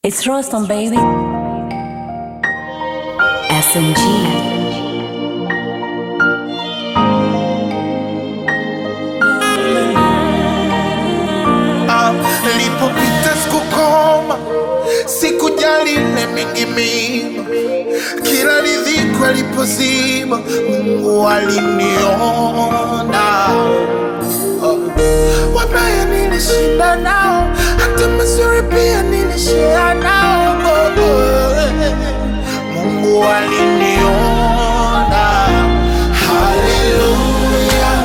It's Rostam, baby. SMG. Nilipopita sikukoma, sikujali ile mingi mima. Kila ridhiko alipozima, Mungu aliniona. Wabaya nilishinda nao, hata mazuri pia nilishare nao. Mungu aliniona. Hallelujah,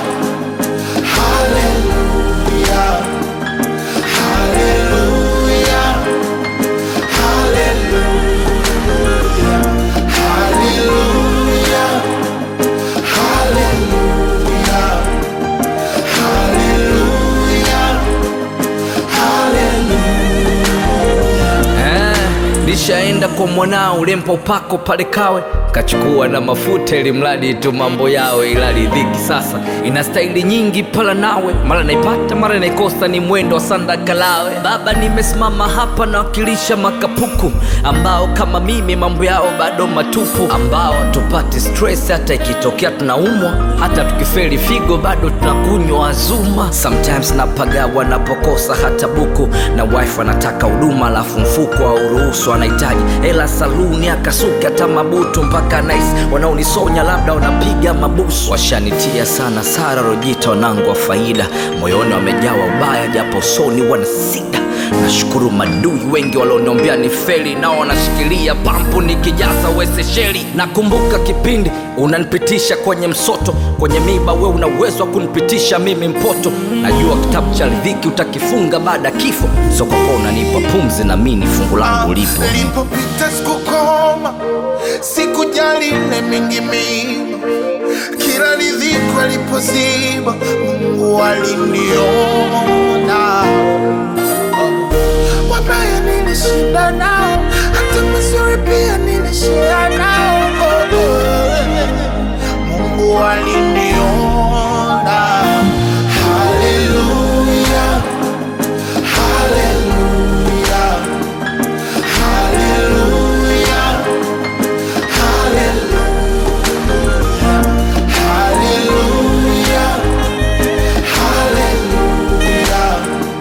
hallelujah, hallelujah, hallelujah, hallelujah, hallelujah, hallelujah. Nishaenda kwa mwanao ulempa upako pale Kawe, kachukua na mafuta ili mradi tu mambo yawe, ila ridhiki sasa ina staili nyingi pala nawe, mara naipata mara naikosa, ni mwendo wa sandakalawe. Baba, nimesimama hapa na wakilisha makapuku ambao kama mimi mambo yao bado matupu, ambao tupati stress hata ikitokea tunaumwa, hata tukifeli figo bado tunakunywa Azuma. Sometimes napagawa napokosa hata buku, na wife anataka huduma alafu mfuko wa uruhusu, anahitaji hela saluni akasuka hata mabutu mpaka nice. Wanaonisonya labda wanapiga mabusu, washanitia sana sara rojita wanangu wa faida, moyoni wamejawa ubaya japo soni wanasida. Nashukuru madui wengi walioniombea ni feli, nao wanashikilia pampu nikijaza wese sheli. Nakumbuka kipindi unanipitisha kwenye msoto, kwenye miba we una uwezo wa kunipitisha mimi mpoto. Najua kitabu cha riziki utakifunga baada kifo, so kwa unanipa pumzi na mimi fungu langu lipo. Nilipopita sikukoma, sikujali ile mingi mima. Kila ridhiko alipozima, Mungu aliniona. Wabaya nilishinda nao, hata mazuri pia nilishare nao. Mungu aliniona. Hallelujah, hallelujah, hallelujah, hallelujah, hallelujah, hallelujah,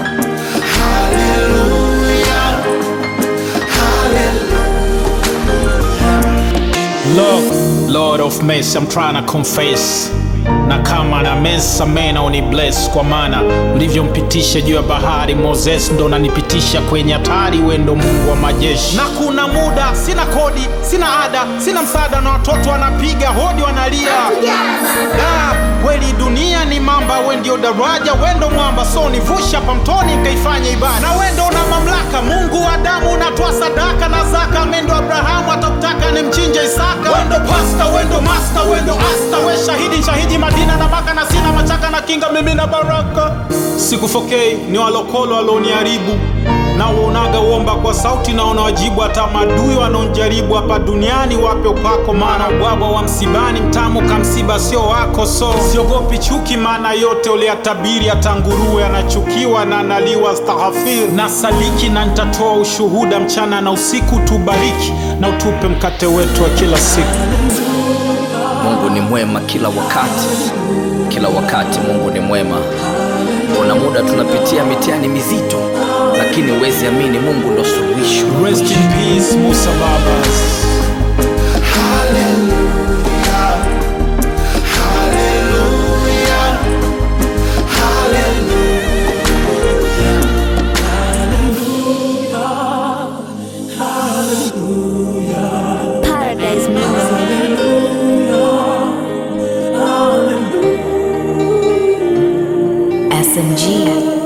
hallelujah. Look, Lord of mercy, I'm trying to confess. Na kama na mesa mena unibless, kwa maana ulivyompitisha juu ya bahari Moses ndo nanipitisha kwenye hatari. Wendo Mungu wa majeshi, na kuna muda sina kodi, sina ada, sina msaada, na watoto wanapiga hodi wanalia. Da, kweli dunia ni mamba, we ndio daraja, wendo mwamba, so nivusha pa mtoni nikaifanya ibada. Na wendo una mamlaka, Mungu wa damu unatoa sadaka na zaka. Mendo Abrahamu atakutaka ni mchinja Isaka. Wendo pasta, wendo master, wendo asta, we shahidi shahidi Madina na Maka, na sina machaka na kinga mimi na baraka. Sikufokei ni walokolo waloniharibu, na uonaga uomba kwa sauti na unawajibu. Hata madui wanaonjaribu hapa duniani wape upako, maana ubwabwa wa msibani mtamu kamsiba sio wako. So siogopi chuki, maana yote uliyatabiri. Hata nguruwe anachukiwa na analiwa astaghfir. Na saliki na nitatoa ushuhuda mchana na usiku. Tubariki na utupe mkate wetu wa kila siku. Mungu ni mwema kila wakati, kila wakati Mungu ni mwema. Kuna muda tunapitia mitihani mizito, lakini uwezi amini Mungu ndo suluhisho. Rest in peace Musa Babas. Hallelujah, hallelujah, hallelujah. Paradise music. SMG.